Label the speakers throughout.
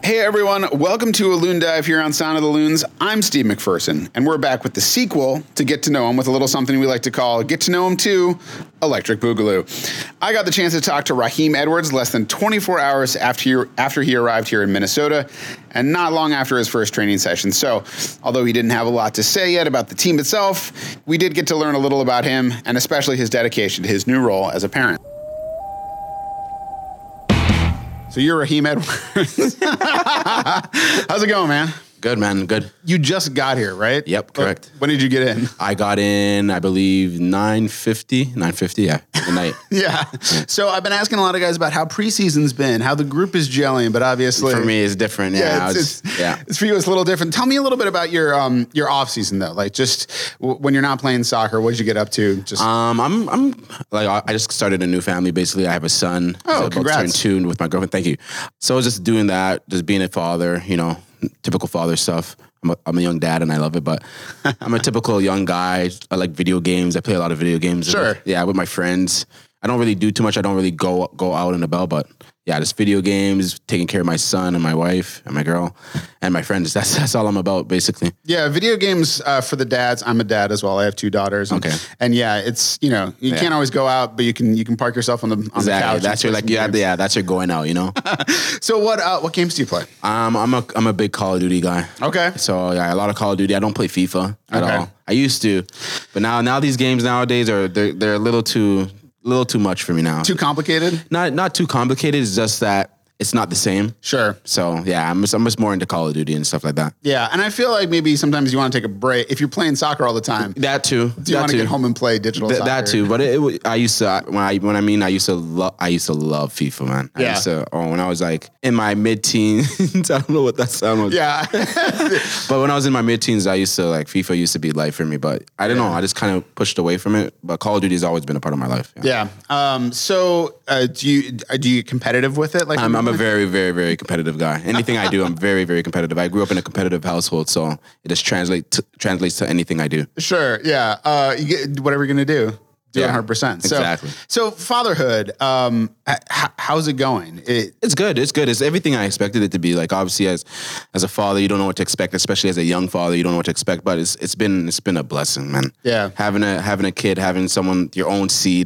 Speaker 1: Hey everyone, welcome to a Loon Dive here on Sound of the Loons. I'm Steve McPherson, and we're back with the sequel to Get to Know Him with a little something we like to call Get to Know Him 2, Electric Boogaloo. I got the chance to talk to Raheem Edwards less than 24 hours after he arrived here in Minnesota, and not long after his first training session. So, although he didn't have a lot to say yet about the team itself, we did get to learn a little about him, and especially his dedication to his new role as a parent. So you're Raheem Edwards. How's it going, man?
Speaker 2: Good, man. Good.
Speaker 1: You just got here, right?
Speaker 2: Yep, correct.
Speaker 1: When did you get in?
Speaker 2: I got in, I believe, 9:50, yeah, the night.
Speaker 1: Yeah. So I've been asking a lot of guys about how preseason's been, how the group is gelling, but obviously...
Speaker 2: For me, it's different. Yeah,
Speaker 1: it's for you, it's a little different. Tell me a little bit about your off season, though. Like, just when you're not playing soccer, what did you get up to? Just
Speaker 2: I'm like, I just started a new family, basically. I have a son.
Speaker 1: Oh, congrats.
Speaker 2: Turn 2 with my girlfriend. Thank you. So I was just doing that, just being a father, you know, typical father stuff. I'm a young dad and I love it, but I'm a typical young guy. I like video games. I play a lot of video games.
Speaker 1: Sure.
Speaker 2: Yeah, with my friends. I don't really do too much. I don't really go out and about, but yeah, just video games, taking care of my son and my wife and my girl and my friends. That's all I'm about, basically.
Speaker 1: Yeah, video games for the dads. I'm a dad as well. I have 2 daughters. And,
Speaker 2: okay.
Speaker 1: And yeah, it's, you know, you can't always go out, but you can park yourself on the couch.
Speaker 2: That's your that's your going out, you know.
Speaker 1: So what games do you play?
Speaker 2: I'm a big Call of Duty guy.
Speaker 1: Okay.
Speaker 2: So yeah, a lot of Call of Duty. I don't play FIFA at all. I used to, but now these games nowadays they're a little too much for me now.
Speaker 1: Too complicated?
Speaker 2: Not too complicated. It's just that it's not the same.
Speaker 1: Sure.
Speaker 2: So yeah, I'm just more into Call of Duty and stuff like that.
Speaker 1: Yeah, and I feel like maybe sometimes you want to take a break if you're playing soccer all the time.
Speaker 2: That too.
Speaker 1: Do you want to get home and play digital soccer?
Speaker 2: That too. But I used to I used to love FIFA, man.
Speaker 1: Yeah.
Speaker 2: When I was like in my mid-teens, I don't know what that sound was.
Speaker 1: Yeah.
Speaker 2: But when I was in my mid-teens, FIFA used to be life for me. But I don't know. I just kind of pushed away from it. But Call of Duty has always been a part of my life.
Speaker 1: Yeah. So do you get competitive with it? Like
Speaker 2: I'm a very, very, very competitive guy. Anything I do, I'm very, very competitive. I grew up in a competitive household, so it just translates to anything I do.
Speaker 1: Sure. Yeah. You get whatever you're gonna do. Do 100%.
Speaker 2: Exactly.
Speaker 1: So fatherhood, how's it going?
Speaker 2: It's good. It's good. It's everything I expected it to be. Like, obviously, as a father, you don't know what to expect, especially as a young father, you don't know what to expect. But it's been a blessing, man.
Speaker 1: Yeah.
Speaker 2: Having a kid, having someone your own seed.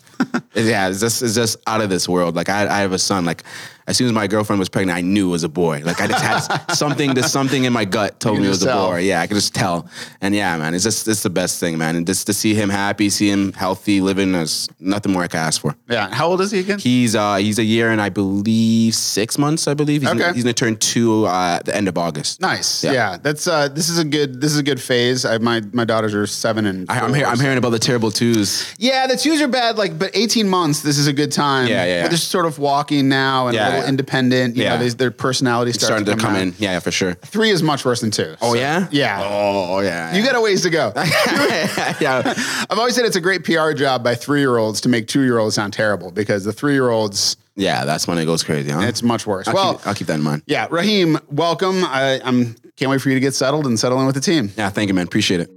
Speaker 2: It's just out of this world. Like I have a son. Like as soon as my girlfriend was pregnant, I knew it was a boy. Like I just had something in my gut told me it was a boy. Yeah, I could just tell. And yeah, man, it's the best thing, man. And just to see him happy, see him healthy, living, there's nothing more I can ask for.
Speaker 1: Yeah. How old is he again?
Speaker 2: He's a year and I believe 6 months. I believe he's gonna turn 2 at the end of August.
Speaker 1: Nice. Yeah. That's this is a good phase. My daughters are 7 and 4.
Speaker 2: I'm hearing about the terrible 2s.
Speaker 1: Yeah, the 2s are bad. But 18 months, this is a good time.
Speaker 2: Yeah.
Speaker 1: They're just sort of walking now and a little independent. You know, their personality starting to come
Speaker 2: in. Yeah, for sure.
Speaker 1: 3 is much worse than 2.
Speaker 2: Oh, yeah?
Speaker 1: Yeah.
Speaker 2: Oh, yeah.
Speaker 1: You got a ways to go.
Speaker 2: Yeah.
Speaker 1: I've always said it's a great PR job by 3-year-olds to make 2-year-olds sound terrible because the 3-year-olds...
Speaker 2: Yeah, that's when it goes crazy, huh?
Speaker 1: It's much worse.
Speaker 2: I'll keep that in mind.
Speaker 1: Yeah, Raheem, welcome. Can't wait for you to get settled and settle in with the team.
Speaker 2: Yeah, thank you, man. Appreciate it.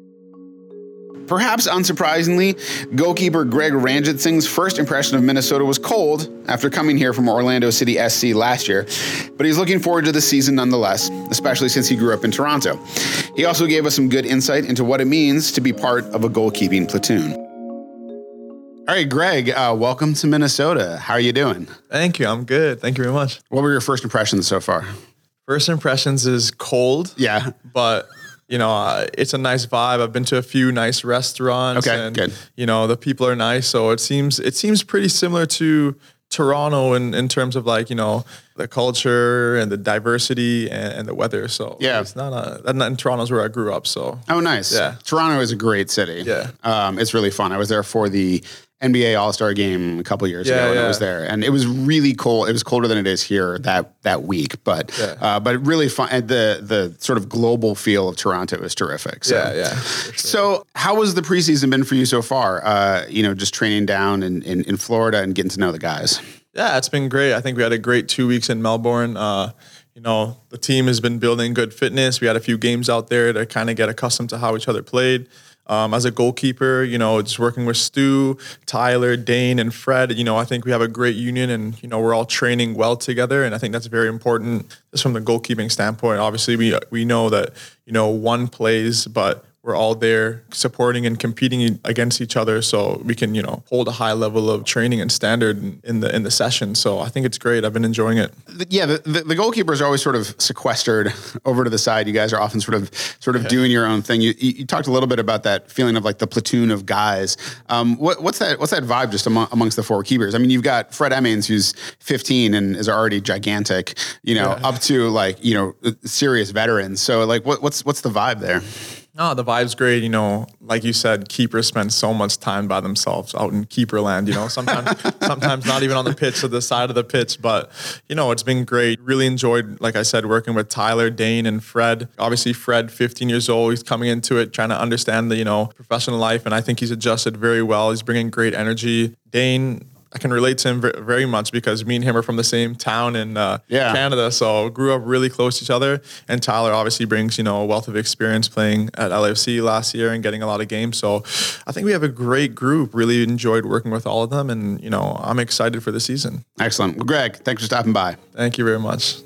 Speaker 1: Perhaps unsurprisingly, goalkeeper Greg Ranjitsing's first impression of Minnesota was cold after coming here from Orlando City SC last year, but he's looking forward to the season nonetheless, especially since he grew up in Toronto. He also gave us some good insight into what it means to be part of a goalkeeping platoon. All right, Greg, welcome to Minnesota. How are you doing?
Speaker 3: Thank you. I'm good. Thank you very much.
Speaker 1: What were your first impressions so far?
Speaker 3: First impressions is cold.
Speaker 1: Yeah.
Speaker 3: But... You know, it's a nice vibe. I've been to a few nice restaurants.
Speaker 1: Okay,
Speaker 3: and,
Speaker 1: good.
Speaker 3: You know, the people are nice. So it seems pretty similar to Toronto in terms of like, you know, the culture and the diversity and the weather. So
Speaker 1: yeah,
Speaker 3: it's not and Toronto's where I grew up. So
Speaker 1: oh, nice.
Speaker 3: Yeah,
Speaker 1: Toronto is a great city.
Speaker 3: Yeah,
Speaker 1: it's really fun. I was there for the NBA All-Star game a couple years ago when I was there, and it was really cold. It was colder than it is here that week, but really fun. And the sort of global feel of Toronto is terrific. So.
Speaker 3: Yeah. Sure.
Speaker 1: So how has the preseason been for you so far? Just training down in Florida and getting to know the guys.
Speaker 3: Yeah, it's been great. I think we had a great 2 weeks in Melbourne. The team has been building good fitness. We had a few games out there to kind of get accustomed to how each other played. As a goalkeeper, just working with Stu, Tyler, Dane, and Fred, I think we have a great union, and, we're all training well together. And I think that's very important just from the goalkeeping standpoint. Obviously, we know that, one plays, but we're all there supporting and competing against each other, so we can, hold a high level of training and standard in the session. So I think it's great. I've been enjoying it.
Speaker 1: Yeah, the goalkeepers are always sort of sequestered over to the side. You guys are often sort of doing your own thing. You talked a little bit about that feeling of like the platoon of guys. What's that vibe just amongst the four keepers? I mean, you've got Fred Emmons, who's 15 and is already gigantic, up to like, serious veterans. So like, what's the vibe there?
Speaker 3: No, the vibe's great. Like you said, keepers spend so much time by themselves out in keeper land, sometimes not even on the pitch, to the side of the pitch. But, it's been great. Really enjoyed, like I said, working with Tyler, Dane, and Fred. Obviously, Fred, 15 years old, he's coming into it, trying to understand the, professional life. And I think he's adjusted very well. He's bringing great energy. Dane, I can relate to him very much because me and him are from the same town in Canada, so grew up really close to each other. And Tyler obviously brings, a wealth of experience playing at LAFC last year and getting a lot of games. So I think we have a great group. Really enjoyed working with all of them, and I'm excited for the season.
Speaker 1: Excellent. Well, Greg, thanks for stopping by.
Speaker 3: Thank you very much.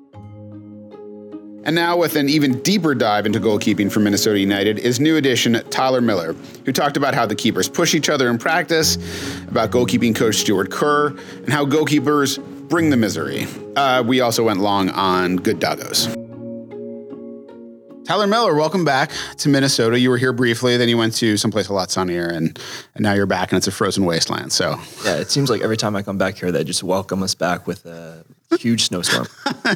Speaker 1: And now with an even deeper dive into goalkeeping for Minnesota United is new addition Tyler Miller, who talked about how the keepers push each other in practice, about goalkeeping coach Stuart Kerr, and how goalkeepers bring the misery. We also went long on good doggos. Tyler Miller, welcome back to Minnesota. You were here briefly, then you went to someplace a lot sunnier, and now you're back and it's a frozen wasteland. So
Speaker 4: yeah, it seems like every time I come back here, they just welcome us back with a huge snowstorm.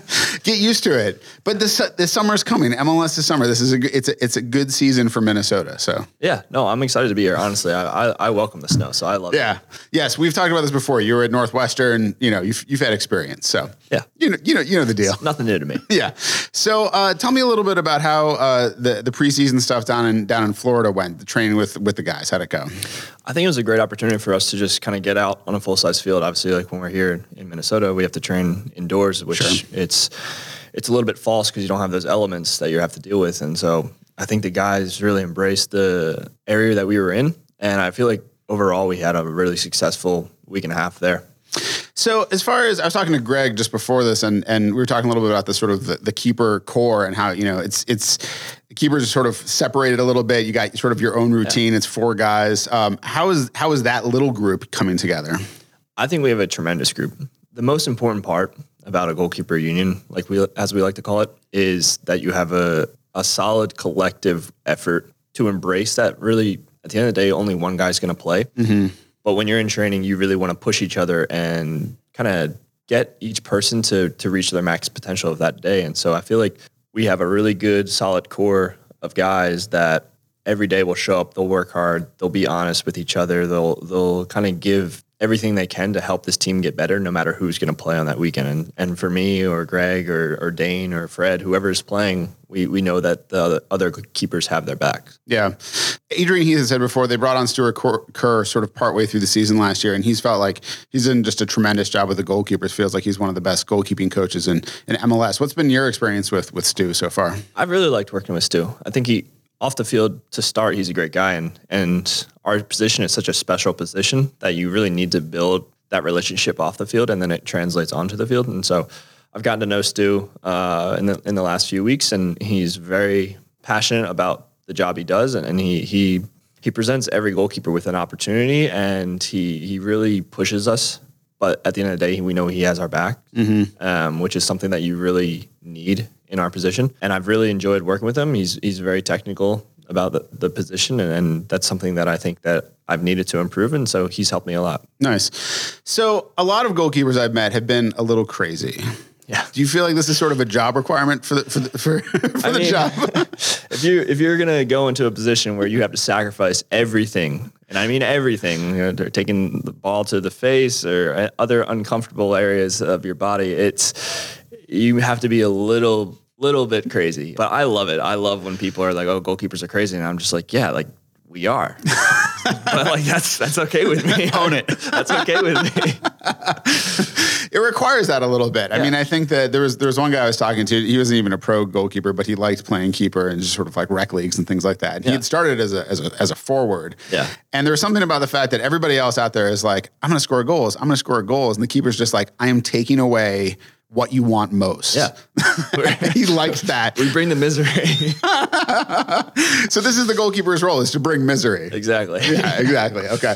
Speaker 1: Get used to it. But this summer's coming. MLS this summer. This is it's a good season for Minnesota. So
Speaker 4: yeah, no, I'm excited to be here. Honestly, I welcome the snow, so I love it.
Speaker 1: Yeah, yes, we've talked about this before. You were at Northwestern. You've had experience. So
Speaker 4: yeah,
Speaker 1: you know the deal.
Speaker 4: It's nothing new to me.
Speaker 1: Yeah. So tell me a little bit about how the preseason stuff down in Florida went. The training with the guys. How'd it go?
Speaker 4: I think it was a great opportunity for us to just kind of get out on a full-size field. Obviously, like when we're here in Minnesota, we have to train indoors, which it's a little bit false because you don't have those elements that you have to deal with. And so I think the guys really embraced the area that we were in. And I feel like overall we had a really successful week and a half there.
Speaker 1: So as far as I was talking to Greg just before this, and we were talking a little bit about the sort of the keeper core and how it's keepers are sort of separated a little bit. You got sort of your own routine. Yeah. It's four guys. How is that little group coming together?
Speaker 4: I think we have a tremendous group. The most important part about a goalkeeper union, as we like to call it, is that you have a solid collective effort to embrace that. Really, at the end of the day, only one guy's going to play. Mm-hmm. But when you're in training, you really want to push each other and kind of get each person to reach their max potential of that day. And so I feel like we have a really good, solid core of guys that every day will show up, they'll work hard, they'll be honest with each other, they'll kind of give everything they can to help this team get better, no matter who's going to play on that weekend. And for me or Greg or Dane or Fred, whoever is playing, we know that the other keepers have their back.
Speaker 1: Yeah. Adrian Heath has said before, they brought on Stuart Kerr sort of partway through the season last year, and he's felt like he's done just a tremendous job with the goalkeepers. Feels like he's one of the best goalkeeping coaches in MLS. What's been your experience with Stu so far?
Speaker 4: I've really liked working with Stu. I think off the field to start, he's a great guy, and our position is such a special position that you really need to build that relationship off the field, and then it translates onto the field. And so I've gotten to know Stu in the last few weeks, and he's very passionate about the job he does, and he presents every goalkeeper with an opportunity, and he really pushes us. But at the end of the day, we know he has our back, which is something that you really need in our position. And I've really enjoyed working with him. He's very technical about the position, and that's something that I think that I've needed to improve, and so he's helped me a lot.
Speaker 1: Nice. So a lot of goalkeepers I've met have been a little crazy.
Speaker 4: Yeah.
Speaker 1: Do you feel like this is sort of a job requirement for the job?
Speaker 4: if you're gonna go into a position where you have to sacrifice everything, and I mean everything, they're taking the ball to the face or other uncomfortable areas of your body, you have to be a little bit crazy. But I love it. I love when people are like, "Oh, goalkeepers are crazy," and I'm just like, "Yeah, like we are." But like that's okay with me. Own it. That's okay with me.
Speaker 1: It requires that a little bit. I mean, I think that there was one guy I was talking to. He wasn't even a pro goalkeeper, but he liked playing keeper and just sort of like rec leagues and things like that. He had started as a forward.
Speaker 4: Yeah.
Speaker 1: And there was something about the fact that everybody else out there is like, I'm going to score goals. I'm going to score goals. And the keeper's just like, I am taking away what you want most.
Speaker 4: Yeah.
Speaker 1: He liked that.
Speaker 4: We bring the misery.
Speaker 1: So this is the goalkeeper's role, is to bring misery.
Speaker 4: Exactly.
Speaker 1: Yeah, exactly. Okay.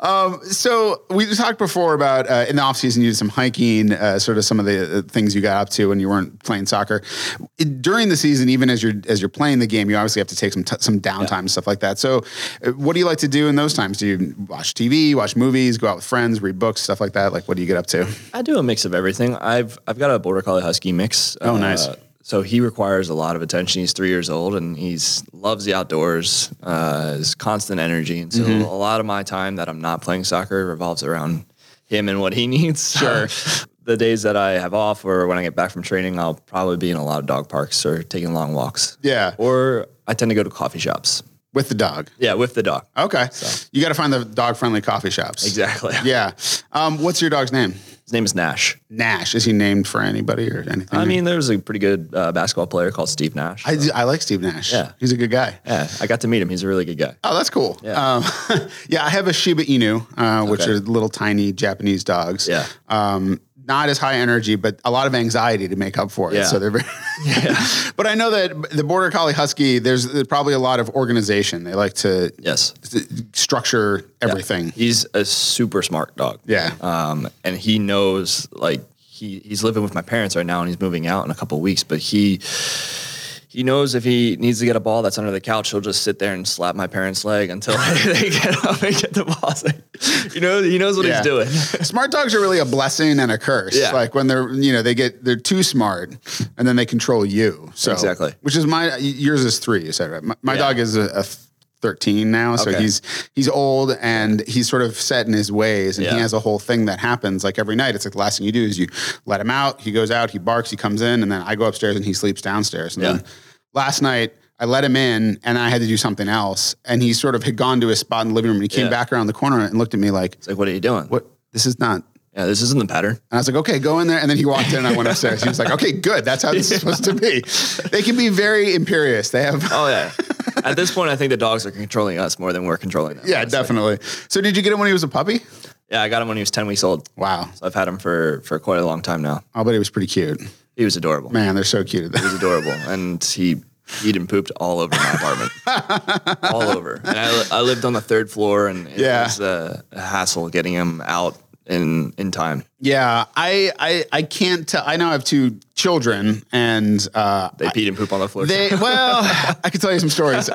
Speaker 1: So we talked before about in the off season, you did some hiking, sort of some of the things you got up to when you weren't playing soccer. During the season, even as you're playing the game, you obviously have to take some downtime and stuff like that. So what do you like to do in those times? Do you watch TV, watch movies, go out with friends, read books, stuff like that? Like, what do you get up to?
Speaker 4: I do a mix of everything. I've got a Border Collie Husky mix.
Speaker 1: Oh, nice.
Speaker 4: So he requires a lot of attention. He's 3 years old and loves the outdoors, his constant energy. And so a lot of my time that I'm not playing soccer revolves around him and what he needs.
Speaker 1: Sure.
Speaker 4: The days that I have off or when I get back from training, I'll probably be in a lot of dog parks or taking long walks.
Speaker 1: Yeah.
Speaker 4: Or I tend to go to coffee shops.
Speaker 1: With the dog.
Speaker 4: Yeah, with the dog.
Speaker 1: Okay. You got to find the dog-friendly coffee shops.
Speaker 4: Exactly.
Speaker 1: Yeah. What's your dog's name?
Speaker 4: His name is Nash.
Speaker 1: Nash. Is he named for anybody or anything?
Speaker 4: I mean, there's a pretty good basketball player called Steve Nash. So.
Speaker 1: I like Steve Nash.
Speaker 4: Yeah.
Speaker 1: He's a good guy.
Speaker 4: Yeah, I got to meet him. He's a really good guy.
Speaker 1: Oh, that's cool.
Speaker 4: Yeah.
Speaker 1: Yeah, I have a Shiba Inu, which are little tiny Japanese dogs.
Speaker 4: Yeah.
Speaker 1: Not as high energy, but a lot of anxiety to make up for it.
Speaker 4: Yeah.
Speaker 1: So they're very But I know that the Border Collie Husky, there's probably a lot of organization. They like to structure everything.
Speaker 4: Yeah. He's a super smart dog.
Speaker 1: Yeah.
Speaker 4: And he knows, like, he's living with my parents right now and he's moving out in a couple of weeks, but he knows if he needs to get a ball that's under the couch, he'll just sit there and slap my parents' leg until they get up and get the ball. He knows what he's doing.
Speaker 1: Smart dogs are really a blessing and a curse.
Speaker 4: Yeah.
Speaker 1: Like when they're too smart and then they control you. So
Speaker 4: exactly.
Speaker 1: Which is yours is 3, you said, right? My dog is a 13 now. So he's old and he's sort of set in his ways and he has a whole thing that happens like every night. It's like the last thing you do is you let him out. He goes out, he barks, he comes in, and then I go upstairs and he sleeps downstairs. And then last night, I let him in and I had to do something else. And he sort of had gone to his spot in the living room and he came back around the corner and looked at me like,
Speaker 4: it's like, what are you doing?
Speaker 1: What? This is not.
Speaker 4: Yeah, this isn't the pattern.
Speaker 1: And I was like, okay, go in there. And then he walked in and I went upstairs. He was like, okay, good. That's how this is supposed to be. They can be very imperious. They have.
Speaker 4: Oh, yeah. At this point, I think the dogs are controlling us more than we're controlling them.
Speaker 1: Yeah, honestly. Definitely. So did you get him when he was a puppy?
Speaker 4: Yeah, I got him when he was 10 weeks old.
Speaker 1: Wow.
Speaker 4: So I've had him for quite a long time now.
Speaker 1: I'll bet he was pretty cute.
Speaker 4: He was adorable.
Speaker 1: Man, they're so cute.
Speaker 4: He was adorable. And he peed and pooped all over my apartment. All over. And I lived on the 3rd floor and it was a hassle getting him out in time.
Speaker 1: Yeah, I can't tell. I know I have 2 children, and
Speaker 4: they peed and poop on the floor.
Speaker 1: Well, I could tell you some stories.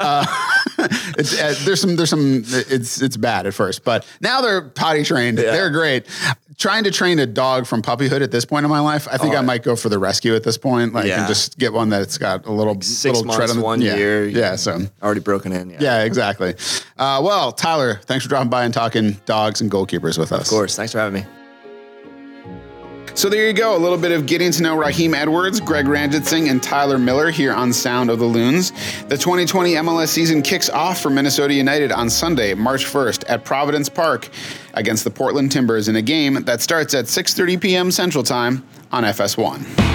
Speaker 1: It's bad at first, but now they're potty trained. Yeah. They're great. Trying to train a dog from puppyhood at this point in my life, I think I might go for the rescue at this point, and just get one that's got a little
Speaker 4: 6 months,
Speaker 1: tread on the,
Speaker 4: 1 year.
Speaker 1: Yeah, so
Speaker 4: already broken in.
Speaker 1: Yeah, exactly. Well, Tyler, thanks for dropping by and talking dogs and goalkeepers with us.
Speaker 4: Of course, thanks for having me.
Speaker 1: So there you go, a little bit of getting to know Raheem Edwards, Greg Ranjitsingh, and Tyler Miller here on Sound of the Loons. The 2020 MLS season kicks off for Minnesota United on Sunday, March 1st at Providence Park against the Portland Timbers in a game that starts at 6:30 p.m. Central Time on FS1.